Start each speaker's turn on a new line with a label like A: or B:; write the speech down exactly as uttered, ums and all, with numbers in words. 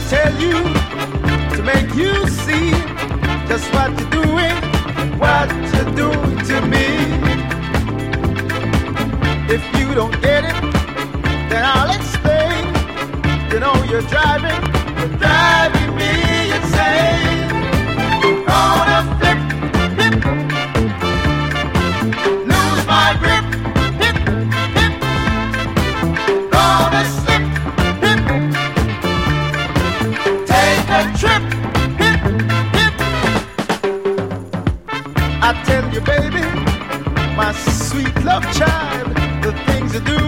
A: tell you to make you see just what you're doing, what you're doing to me. If you don't get it, then I'll explain. You know you're driving, you're driving me insane. Gonna flip, flip, lose my grip, hip, hip. Gonna slip, hip, take a trip, hip, hip. I tell you, baby, my sweet love child, the things you do